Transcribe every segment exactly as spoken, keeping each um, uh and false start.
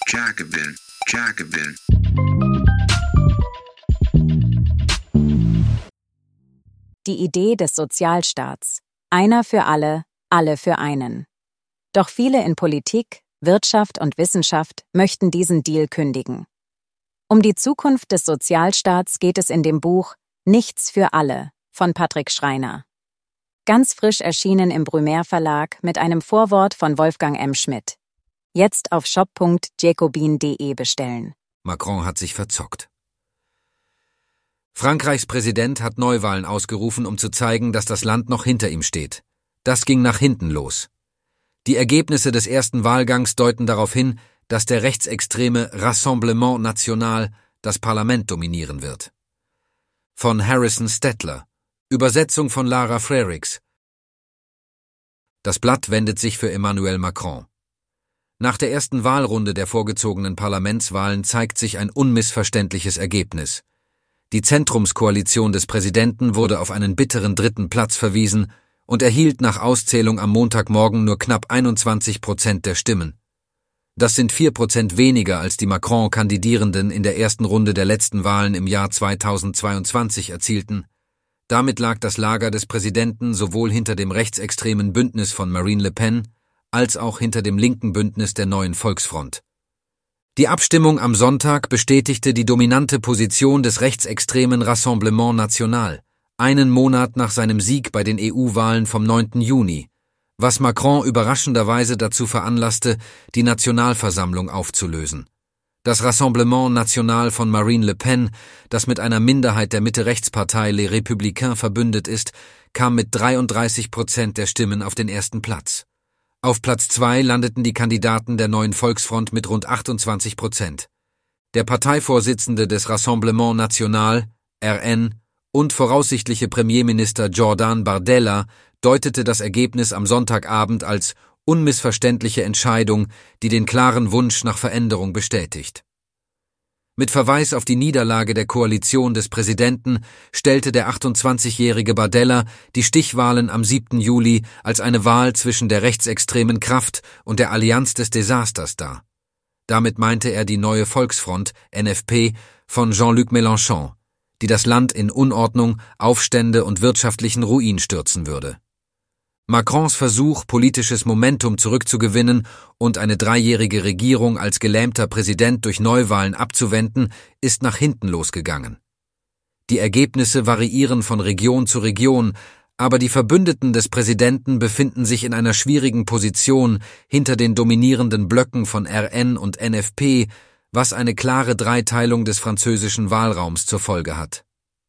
Jacobin, Jacobin. Die Idee des Sozialstaats. Einer für alle, alle für einen. Doch viele in Politik, Wirtschaft und Wissenschaft möchten diesen Deal kündigen. Um die Zukunft des Sozialstaats geht es in dem Buch Nichts für alle von Patrick Schreiner. Ganz frisch erschienen im Brumaire Verlag mit einem Vorwort von Wolfgang M. Schmidt. Jetzt auf shop punkt jacobin punkt de bestellen. Macron hat sich verzockt. Frankreichs Präsident hat Neuwahlen ausgerufen, um zu zeigen, dass das Land noch hinter ihm steht. Das ging nach hinten los. Die Ergebnisse des ersten Wahlgangs deuten darauf hin, dass der rechtsextreme Rassemblement National das Parlament dominieren wird. Von Harrison Stettler. Übersetzung von Lara Frerichs. Das Blatt wendet sich für Emmanuel Macron. Nach der ersten Wahlrunde der vorgezogenen Parlamentswahlen zeigt sich ein unmissverständliches Ergebnis. Die Zentrumskoalition des Präsidenten wurde auf einen bitteren dritten Platz verwiesen und erhielt nach Auszählung am Montagmorgen nur knapp einundzwanzig Prozent der Stimmen. Das sind vier Prozent weniger als die Macron-Kandidierenden in der ersten Runde der letzten Wahlen im Jahr zweitausendzweiundzwanzig erzielten. Damit lag das Lager des Präsidenten sowohl hinter dem rechtsextremen Bündnis von Marine Le Pen als auch hinter dem linken Bündnis der Neuen Volksfront. Die Abstimmung am Sonntag bestätigte die dominante Position des rechtsextremen Rassemblement National, einen Monat nach seinem Sieg bei den E U-Wahlen vom neunten Juni, was Macron überraschenderweise dazu veranlasste, die Nationalversammlung aufzulösen. Das Rassemblement National von Marine Le Pen, das mit einer Minderheit der Mitte-Rechts-Partei Les Républicains verbündet ist, kam mit dreiunddreißig Prozent der Stimmen auf den ersten Platz. Auf Platz zwei landeten die Kandidaten der Neuen Volksfront mit rund achtundzwanzig Prozent. Der Parteivorsitzende des Rassemblement National, R N, und voraussichtliche Premierminister Jordan Bardella deutete das Ergebnis am Sonntagabend als unmissverständliche Entscheidung, die den klaren Wunsch nach Veränderung bestätigt. Mit Verweis auf die Niederlage der Koalition des Präsidenten stellte der achtundzwanzigjährige Bardella die Stichwahlen am siebten Juli als eine Wahl zwischen der rechtsextremen Kraft und der Allianz des Desasters dar. Damit meinte er die Neue Volksfront, N F P, von Jean-Luc Mélenchon, die das Land in Unordnung, Aufstände und wirtschaftlichen Ruin stürzen würde. Macrons Versuch, politisches Momentum zurückzugewinnen und eine dreijährige Regierung als gelähmter Präsident durch Neuwahlen abzuwenden, ist nach hinten losgegangen. Die Ergebnisse variieren von Region zu Region, aber die Verbündeten des Präsidenten befinden sich in einer schwierigen Position hinter den dominierenden Blöcken von R N und N F P, was eine klare Dreiteilung des französischen Wahlraums zur Folge hat.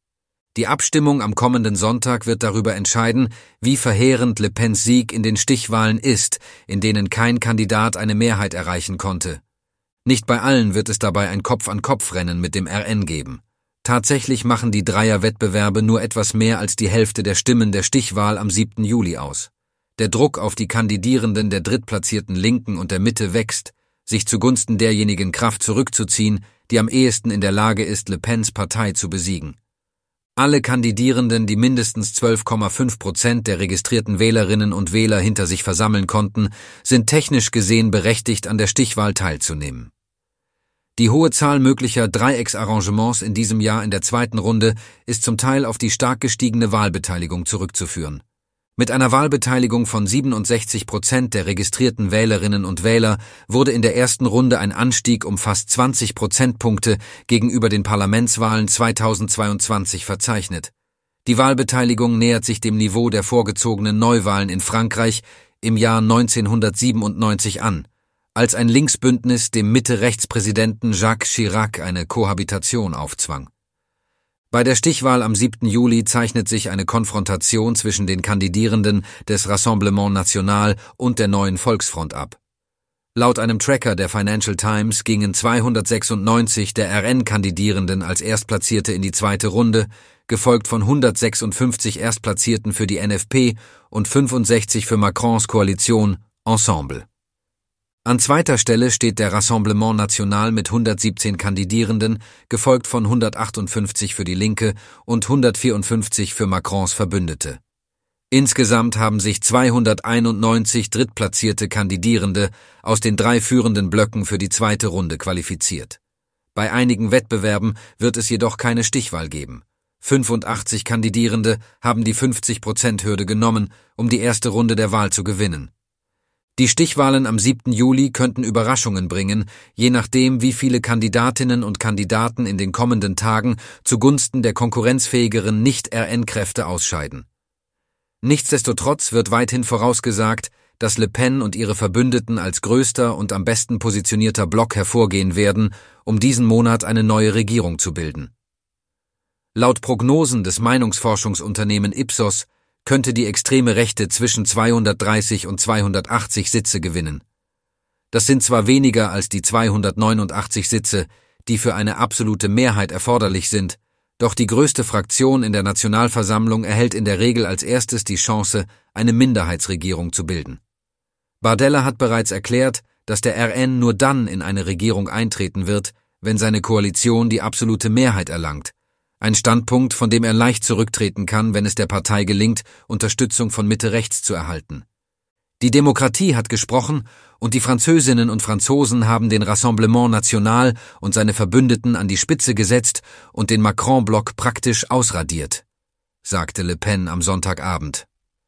Die Abstimmung am kommenden Sonntag wird darüber entscheiden, wie verheerend Le Pens Sieg in den Stichwahlen ist, in denen kein Kandidat eine Mehrheit erreichen konnte. Nicht bei allen wird es dabei ein Kopf-an-Kopf-Rennen mit dem R N geben. Tatsächlich machen die Dreierwettbewerbe nur etwas mehr als die Hälfte der Stimmen der Stichwahl am siebten Juli aus. Der Druck auf die Kandidierenden der drittplatzierten Linken und der Mitte wächst, sich zugunsten derjenigen Kraft zurückzuziehen, die am ehesten in der Lage ist, Le Pens Partei zu besiegen. Alle Kandidierenden, die mindestens zwölf Komma fünf Prozent der registrierten Wählerinnen und Wähler hinter sich versammeln konnten, sind technisch gesehen berechtigt, an der Stichwahl teilzunehmen. Die hohe Zahl möglicher Dreiecksarrangements in diesem Jahr in der zweiten Runde ist zum Teil auf die stark gestiegene Wahlbeteiligung zurückzuführen. Mit einer Wahlbeteiligung von siebenundsechzig Prozent der registrierten Wählerinnen und Wähler wurde in der ersten Runde ein Anstieg um fast zwanzig Prozentpunkte gegenüber den Parlamentswahlen zweitausendzweiundzwanzig verzeichnet. Die Wahlbeteiligung nähert sich dem Niveau der vorgezogenen Neuwahlen in Frankreich im Jahr neunzehnhundertsiebenundneunzig an, als ein Linksbündnis dem Mitte-Rechts-Präsidenten Jacques Chirac eine Kohabitation aufzwang. Bei der Stichwahl am siebten Juli zeichnet sich eine Konfrontation zwischen den Kandidierenden des Rassemblement National und der Neuen Volksfront ab. Laut einem Tracker der Financial Times gingen zweihundertsechsundneunzig der R N-Kandidierenden als Erstplatzierte in die zweite Runde, gefolgt von hundertsechsundfünfzig Erstplatzierten für die N F P und fünfundsechzig für Macrons Koalition Ensemble. An zweiter Stelle steht der Rassemblement National mit hundertsiebzehn Kandidierenden, gefolgt von hundertachtundfünfzig für die Linke und hundertvierundfünfzig für Macrons Verbündete. Insgesamt haben sich zweihunderteinundneunzig drittplatzierte Kandidierende aus den drei führenden Blöcken für die zweite Runde qualifiziert. Bei einigen Wettbewerben wird es jedoch keine Stichwahl geben. fünfundachtzig Kandidierende haben die fünfzig-Prozent-Hürde genommen, um die erste Runde der Wahl zu gewinnen. Die Stichwahlen am siebten Juli könnten Überraschungen bringen, je nachdem, wie viele Kandidatinnen und Kandidaten in den kommenden Tagen zugunsten der konkurrenzfähigeren Nicht-R N-Kräfte ausscheiden. Nichtsdestotrotz wird weithin vorausgesagt, dass Le Pen und ihre Verbündeten als größter und am besten positionierter Block hervorgehen werden, um diesen Monat eine neue Regierung zu bilden. Laut Prognosen des Meinungsforschungsunternehmen Ipsos könnte die extreme Rechte zwischen zweihundertdreißig und zweihundertachtzig Sitze gewinnen. Das sind zwar weniger als die zweihundertneunundachtzig Sitze, die für eine absolute Mehrheit erforderlich sind, doch die größte Fraktion in der Nationalversammlung erhält in der Regel als erstes die Chance, eine Minderheitsregierung zu bilden. Bardella hat bereits erklärt, dass der R N nur dann in eine Regierung eintreten wird, wenn seine Koalition die absolute Mehrheit erlangt. Ein Standpunkt, von dem er leicht zurücktreten kann, wenn es der Partei gelingt, Unterstützung von Mitte-Rechts zu erhalten. Die Demokratie hat gesprochen und die Französinnen und Franzosen haben den Rassemblement National und seine Verbündeten an die Spitze gesetzt und den Macron-Block praktisch ausradiert, sagte Le Pen am Sonntagabend.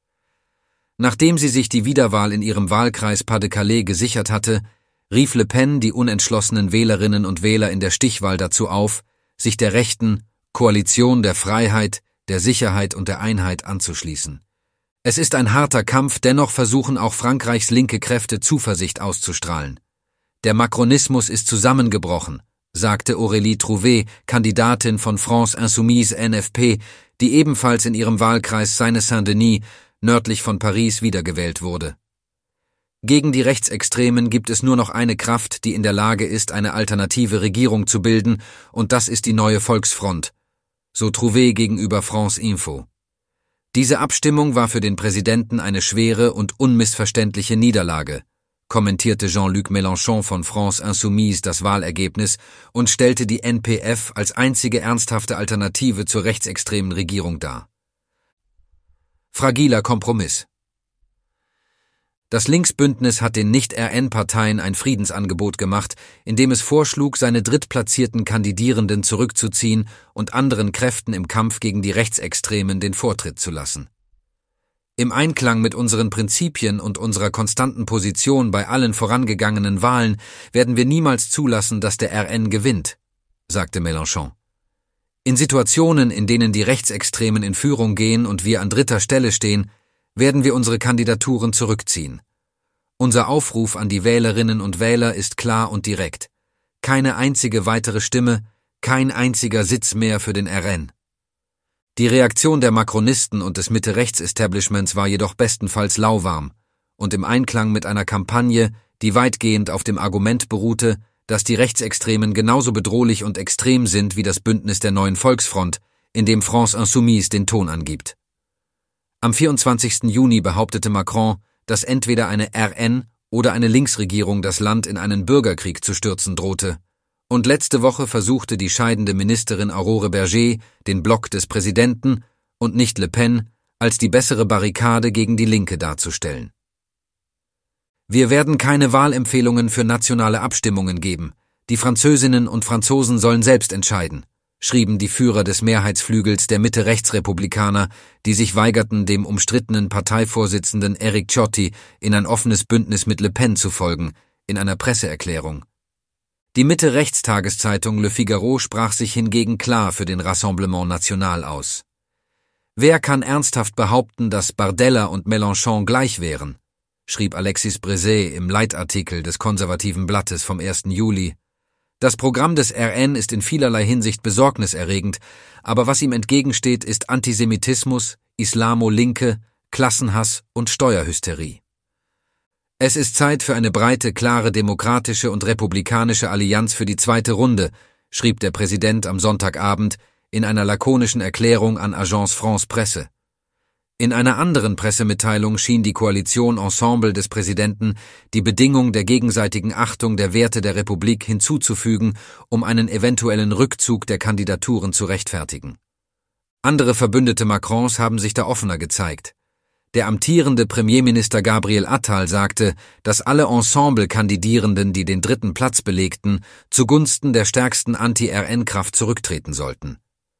Nachdem sie sich die Wiederwahl in ihrem Wahlkreis Pas-de-Calais gesichert hatte, rief Le Pen die unentschlossenen Wählerinnen und Wähler in der Stichwahl dazu auf, sich der rechten Koalition der Freiheit, der Sicherheit und der Einheit anzuschließen. Es ist ein harter Kampf, dennoch versuchen auch Frankreichs linke Kräfte Zuversicht auszustrahlen. Der Macronismus ist zusammengebrochen, sagte Aurélie Trouvé, Kandidatin von France Insoumise N F P, die ebenfalls in ihrem Wahlkreis Seine-Saint-Denis, nördlich von Paris, wiedergewählt wurde. Gegen die Rechtsextremen gibt es nur noch eine Kraft, die in der Lage ist, eine alternative Regierung zu bilden, und das ist die neue Volksfront, so Trouvé gegenüber France Info. Diese Abstimmung war für den Präsidenten eine schwere und unmissverständliche Niederlage, kommentierte Jean-Luc Mélenchon von France Insoumise das Wahlergebnis und stellte die N P F als einzige ernsthafte Alternative zur rechtsextremen Regierung dar. Fragiler Kompromiss. Das Linksbündnis hat den Nicht-R N-Parteien ein Friedensangebot gemacht, indem es vorschlug, seine drittplatzierten Kandidierenden zurückzuziehen und anderen Kräften im Kampf gegen die Rechtsextremen den Vortritt zu lassen. Im Einklang mit unseren Prinzipien und unserer konstanten Position bei allen vorangegangenen Wahlen werden wir niemals zulassen, dass der R N gewinnt, sagte Mélenchon. In Situationen, in denen die Rechtsextremen in Führung gehen und wir an dritter Stelle stehen, werden wir unsere Kandidaturen zurückziehen. Unser Aufruf an die Wählerinnen und Wähler ist klar und direkt. Keine einzige weitere Stimme, kein einziger Sitz mehr für den R N. Die Reaktion der Macronisten und des Mitte-Rechts-Establishments war jedoch bestenfalls lauwarm und im Einklang mit einer Kampagne, die weitgehend auf dem Argument beruhte, dass die Rechtsextremen genauso bedrohlich und extrem sind wie das Bündnis der neuen Volksfront, in dem France Insoumise den Ton angibt. Am vierundzwanzigsten Juni behauptete Macron, dass entweder eine R N- oder eine Linksregierung das Land in einen Bürgerkrieg zu stürzen drohte. Und letzte Woche versuchte die scheidende Ministerin Aurore Berger, den Block des Präsidenten und nicht Le Pen als die bessere Barrikade gegen die Linke darzustellen. Wir werden keine Wahlempfehlungen für nationale Abstimmungen geben. Die Französinnen und Franzosen sollen selbst entscheiden, schrieben die Führer des Mehrheitsflügels der Mitte-Rechtsrepublikaner, die sich weigerten, dem umstrittenen Parteivorsitzenden Éric Ciotti in ein offenes Bündnis mit Le Pen zu folgen, in einer Presseerklärung. Die Mitte-Rechts-Tageszeitung Le Figaro sprach sich hingegen klar für den Rassemblement National aus. Wer kann ernsthaft behaupten, dass Bardella und Mélenchon gleich wären? Schrieb Alexis Brézé im Leitartikel des konservativen Blattes vom ersten Juli. Das Programm des R N ist in vielerlei Hinsicht besorgniserregend, aber was ihm entgegensteht, ist Antisemitismus, Islamo-Linke, Klassenhass und Steuerhysterie. Es ist Zeit für eine breite, klare demokratische und republikanische Allianz für die zweite Runde, schrieb der Präsident am Sonntagabend in einer lakonischen Erklärung an Agence France Presse. In einer anderen Pressemitteilung schien die Koalition Ensemble des Präsidenten die Bedingung der gegenseitigen Achtung der Werte der Republik hinzuzufügen, um einen eventuellen Rückzug der Kandidaturen zu rechtfertigen. Andere Verbündete Macrons haben sich da offener gezeigt. Der amtierende Premierminister Gabriel Attal sagte, dass alle Ensemble-Kandidierenden, die den dritten Platz belegten, zugunsten der stärksten Anti-R N-Kraft zurücktreten sollten.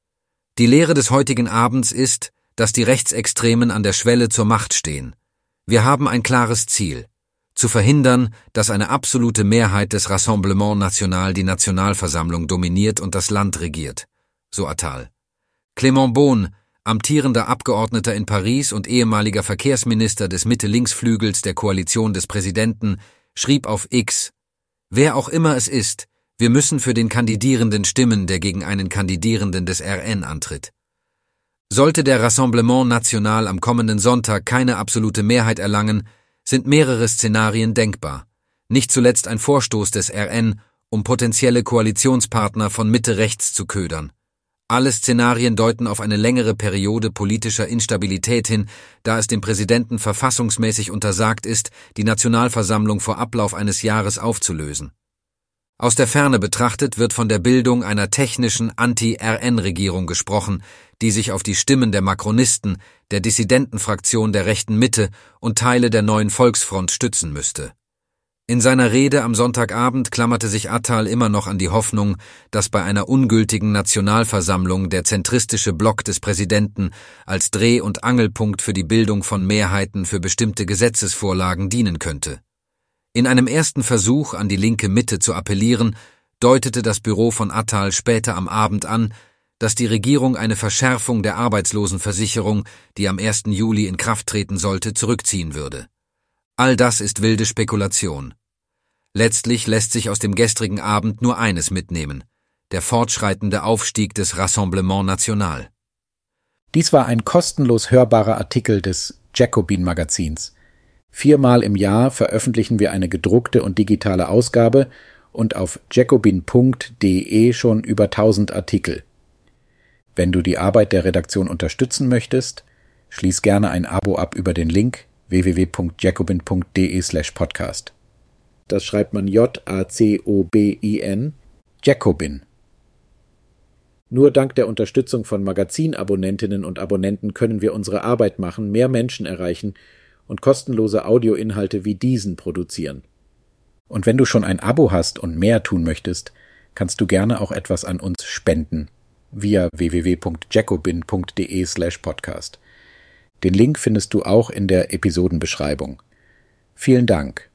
Die Lehre des heutigen Abends ist, dass die Rechtsextremen an der Schwelle zur Macht stehen. Wir haben ein klares Ziel: zu verhindern, dass eine absolute Mehrheit des Rassemblement National die Nationalversammlung dominiert und das Land regiert, so Attal. Clément Beaune, amtierender Abgeordneter in Paris und ehemaliger Verkehrsminister des Mitte-Links-Flügels der Koalition des Präsidenten, schrieb auf X: Wer auch immer es ist, wir müssen für den Kandidierenden stimmen, der gegen einen Kandidierenden des R N antritt. Sollte der Rassemblement National am kommenden Sonntag keine absolute Mehrheit erlangen, sind mehrere Szenarien denkbar, nicht zuletzt ein Vorstoß des R N, um potenzielle Koalitionspartner von Mitte rechts zu ködern. Alle Szenarien deuten auf eine längere Periode politischer Instabilität hin, da es dem Präsidenten verfassungsmäßig untersagt ist, die Nationalversammlung vor Ablauf eines Jahres aufzulösen. Aus der Ferne betrachtet wird von der Bildung einer technischen Anti-R N-Regierung gesprochen, die sich auf die Stimmen der Makronisten, der Dissidentenfraktion der rechten Mitte und Teile der neuen Volksfront stützen müsste. In seiner Rede am Sonntagabend klammerte sich Attal immer noch an die Hoffnung, dass bei einer ungültigen Nationalversammlung der zentristische Block des Präsidenten als Dreh- und Angelpunkt für die Bildung von Mehrheiten für bestimmte Gesetzesvorlagen dienen könnte. In einem ersten Versuch, an die linke Mitte zu appellieren, deutete das Büro von Attal später am Abend an, dass die Regierung eine Verschärfung der Arbeitslosenversicherung, die am ersten Juli in Kraft treten sollte, zurückziehen würde. All das ist wilde Spekulation. Letztlich lässt sich aus dem gestrigen Abend nur eines mitnehmen: der fortschreitende Aufstieg des Rassemblement National. Dies war ein kostenlos hörbarer Artikel des Jacobin-Magazins. Viermal im Jahr veröffentlichen wir eine gedruckte und digitale Ausgabe und auf jacobin punkt de schon über tausend Artikel. Wenn du die Arbeit der Redaktion unterstützen möchtest, schließ gerne ein Abo ab über den Link w w w punkt jacobin punkt de slash podcast. Das schreibt man J A C O B I N, Jacobin. Nur dank der Unterstützung von Magazinabonnentinnen und Abonnenten können wir unsere Arbeit machen, mehr Menschen erreichen und kostenlose Audioinhalte wie diesen produzieren. Und wenn du schon ein Abo hast und mehr tun möchtest, kannst du gerne auch etwas an uns spenden via w w w punkt jacobin punkt de slash podcast. Den Link findest du auch in der Episodenbeschreibung. Vielen Dank.